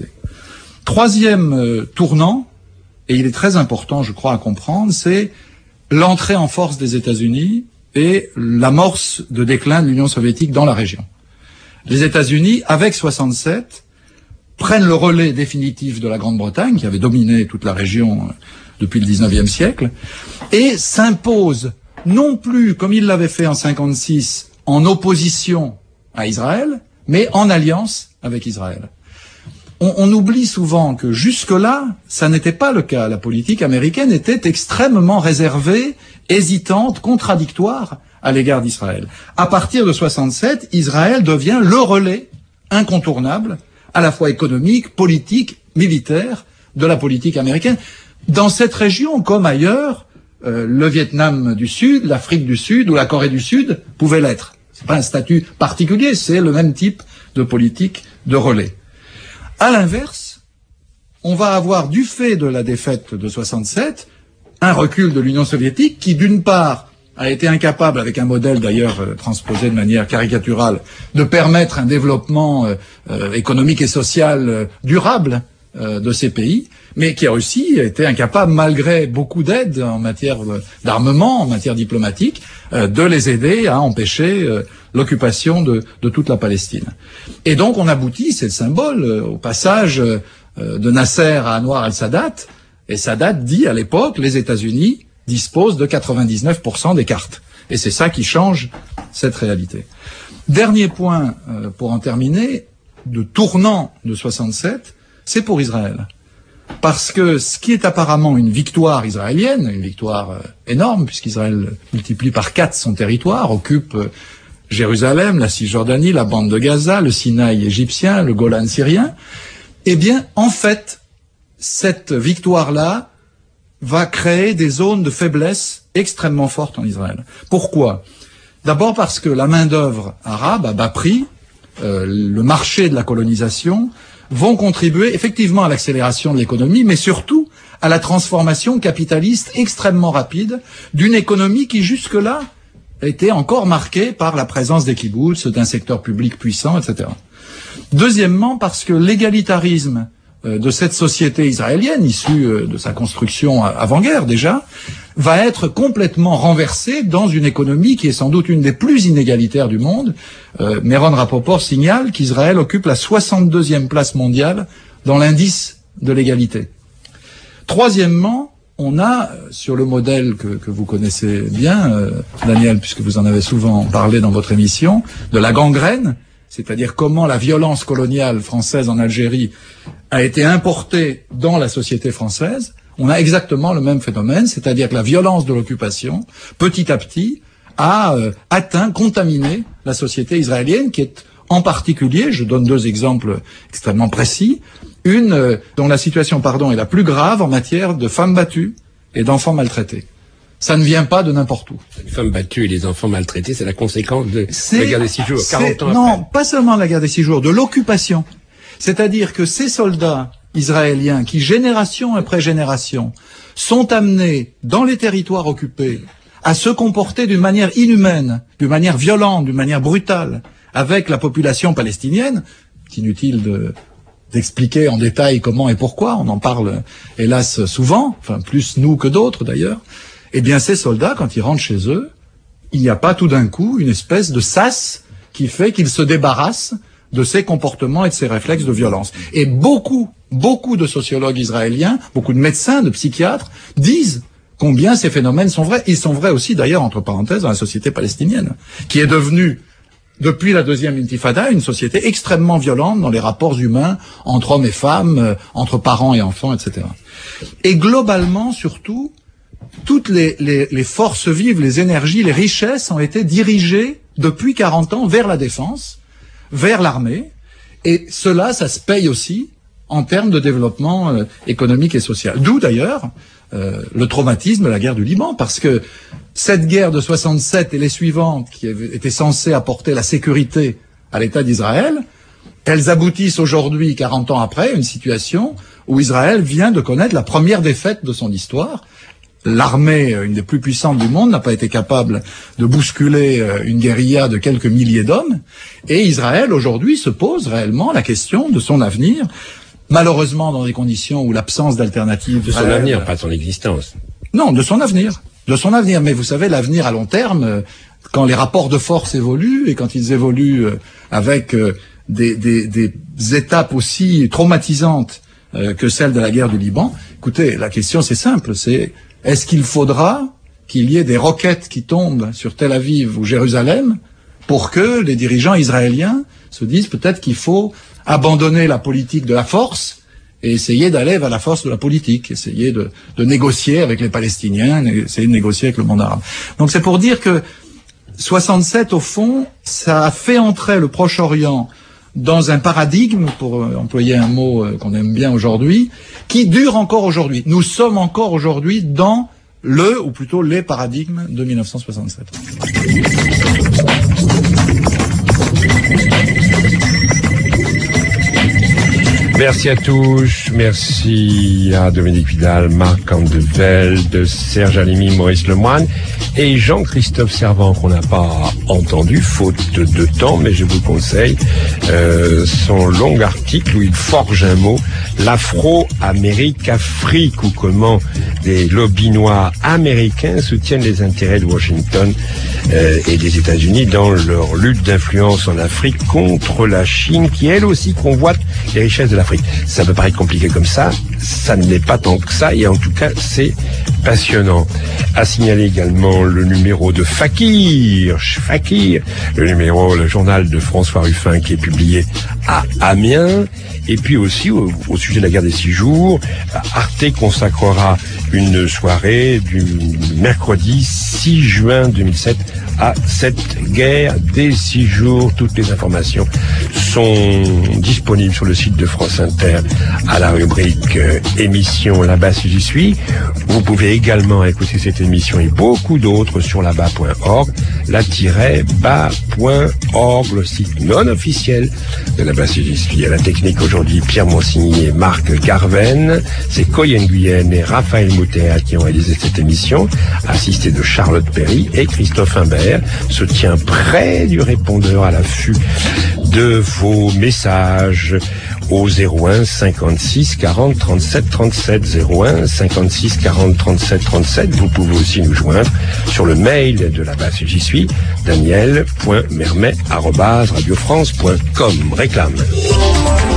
Troisième tournant, et il est très important, je crois, à comprendre, c'est l'entrée en force des États-Unis et l'amorce de déclin de l'Union soviétique dans la région. Les États-Unis, avec 67, prennent le relais définitif de la Grande-Bretagne, qui avait dominé toute la région depuis le 19e siècle, et s'imposent non plus, comme ils l'avaient fait en 56, en opposition à Israël, mais en alliance avec Israël. On oublie souvent que jusque-là, ça n'était pas le cas. La politique américaine était extrêmement réservée, hésitante, contradictoire à l'égard d'Israël. À partir de 67, Israël devient le relais incontournable, à la fois économique, politique, militaire, de la politique américaine. Dans cette région, comme ailleurs, le Vietnam du Sud, l'Afrique du Sud ou la Corée du Sud pouvaient l'être. C'est pas un statut particulier, c'est le même type de politique de relais. À l'inverse, on va avoir, du fait de la défaite de 67, un recul de l'Union soviétique qui, d'une part, a été incapable, avec un modèle d'ailleurs transposé de manière caricaturale, de permettre un développement économique et social durable de ces pays, mais qui a aussi été incapable, malgré beaucoup d'aide en matière d'armement, en matière diplomatique, de les aider à empêcher l'occupation de toute la Palestine. Et donc on aboutit, c'est le symbole, au passage de Nasser à Anwar al-Sadat, et Sadat dit à l'époque, les États-Unis disposent de 99% des cartes. Et c'est ça qui change cette réalité. Dernier point, pour en terminer, de tournant de 67, c'est pour Israël. Parce que ce qui est apparemment une victoire israélienne, une victoire énorme, puisqu'Israël multiplie par 4 son territoire, occupe Jérusalem, la Cisjordanie, la bande de Gaza, le Sinaï égyptien, le Golan syrien, eh bien, en fait, cette victoire-là va créer des zones de faiblesse extrêmement fortes en Israël. Pourquoi ? D'abord parce que la main-d'œuvre arabe à bas prix, le marché de la colonisation, vont contribuer effectivement à l'accélération de l'économie, mais surtout à la transformation capitaliste extrêmement rapide d'une économie qui jusque-là était encore marquée par la présence des kibboutz, d'un secteur public puissant, etc. Deuxièmement, parce que l'égalitarisme de cette société israélienne, issue de sa construction avant-guerre déjà, va être complètement renversé dans une économie qui est sans doute une des plus inégalitaires du monde. Meron Rapoport signale qu'Israël occupe la 62e place mondiale dans l'indice de l'égalité. Troisièmement, on a, sur le modèle que vous connaissez bien, Daniel, puisque vous en avez souvent parlé dans votre émission, de la gangrène, c'est-à-dire comment la violence coloniale française en Algérie a été importée dans la société française. On a exactement le même phénomène, c'est-à-dire que la violence de l'occupation, petit à petit, a atteint, contaminé la société israélienne, qui est en particulier, je donne 2 exemples extrêmement précis, une dont la situation, est la plus grave en matière de femmes battues et d'enfants maltraités. Ça ne vient pas de n'importe où. Les femmes battues et les enfants maltraités, c'est la conséquence de la guerre des 6 jours, 40 ans non, après. Pas seulement la guerre des 6 jours, de l'occupation. C'est-à-dire que ces soldats israéliens qui, génération après génération, sont amenés dans les territoires occupés à se comporter d'une manière inhumaine, d'une manière violente, d'une manière brutale, avec la population palestinienne. C'est inutile d'expliquer en détail comment et pourquoi, on en parle hélas souvent, enfin plus nous que d'autres d'ailleurs. Eh bien ces soldats, quand ils rentrent chez eux, il n'y a pas tout d'un coup une espèce de sas qui fait qu'ils se débarrassent de ces comportements et de ces réflexes de violence. Et beaucoup de sociologues israéliens, beaucoup de médecins, de psychiatres disent combien ces phénomènes sont vrais. Ils sont vrais aussi d'ailleurs, entre parenthèses, dans la société palestinienne, qui est devenue, depuis la deuxième intifada, une société extrêmement violente dans les rapports humains entre hommes et femmes, entre parents et enfants, etc. Et globalement, surtout, toutes les forces vives, les énergies, les richesses ont été dirigées depuis 40 ans vers la défense, vers l'armée, et cela, ça se paye aussi en termes de développement économique et social. D'où d'ailleurs le traumatisme de la guerre du Liban, parce que cette guerre de 67 et les suivantes, qui étaient censées apporter la sécurité à l'État d'Israël, elles aboutissent aujourd'hui, 40 ans après, à une situation où Israël vient de connaître la première défaite de son histoire. L'armée, une des plus puissantes du monde, n'a pas été capable de bousculer une guérilla de quelques milliers d'hommes. Et Israël, aujourd'hui, se pose réellement la question de son avenir, malheureusement dans des conditions où l'absence d'alternative... De son avenir, pas de son existence. Non, de son avenir. De son avenir. Mais vous savez, l'avenir à long terme, quand les rapports de force évoluent, et quand ils évoluent avec des étapes aussi traumatisantes que celle de la guerre du Liban, écoutez, la question c'est simple, c'est... Est-ce qu'il faudra qu'il y ait des roquettes qui tombent sur Tel Aviv ou Jérusalem pour que les dirigeants israéliens se disent peut-être qu'il faut abandonner la politique de la force et essayer d'aller vers la force de la politique, essayer de négocier avec les Palestiniens, essayer de négocier avec le monde arabe. Donc c'est pour dire que 67, au fond, ça a fait entrer le Proche-Orient dans un paradigme, pour employer un mot qu'on aime bien aujourd'hui, qui dure encore aujourd'hui. Nous sommes encore aujourd'hui dans ou plutôt les paradigmes de 1967. Merci à tous, merci à Dominique Vidal, Marc Andevelde, Serge Halimi, Maurice Lemoine et Jean-Christophe Servan qu'on n'a pas entendu, faute de temps, mais je vous conseille son long article où il forge un mot, l'Afro-Amérique-Afrique, ou comment des lobbies noirs américains soutiennent les intérêts de Washington et des États-Unis dans leur lutte d'influence en Afrique contre la Chine, qui elle aussi convoite les richesses de l'Afrique. Ça peut paraître compliqué comme ça ne l'est pas tant que ça, et en tout cas c'est passionnant. À signaler également le numéro de Fakir, le journal de François Ruffin qui est publié à Amiens. Et puis aussi, au sujet de la guerre des 6 jours, Arte consacrera une soirée du mercredi 6 juin 2007 à cette guerre des 6 jours. Toutes les informations sont disponibles sur le site de France Inter à la rubrique émission Là-bas si j'y suis. Vous pouvez également écouter cette émission et beaucoup d'autres sur là-bas.org, la-bas.org, le site non officiel de Là-bas si j'y suis. À la technique aujourd'hui, Pierre Monsigny et Marc Garven. C'est Coyen Guyenne et Raphaël Moutéa qui ont réalisé cette émission, assisté de Charlotte Perry, et Christophe Imbert se tient près du répondeur à l'affût de vos messages au 01 56 40 37 37, 01 56 40 37 37. Vous pouvez aussi nous joindre sur le mail de Là-bas si j'y suis, daniel.mermet@radiofrance.com. Réclame.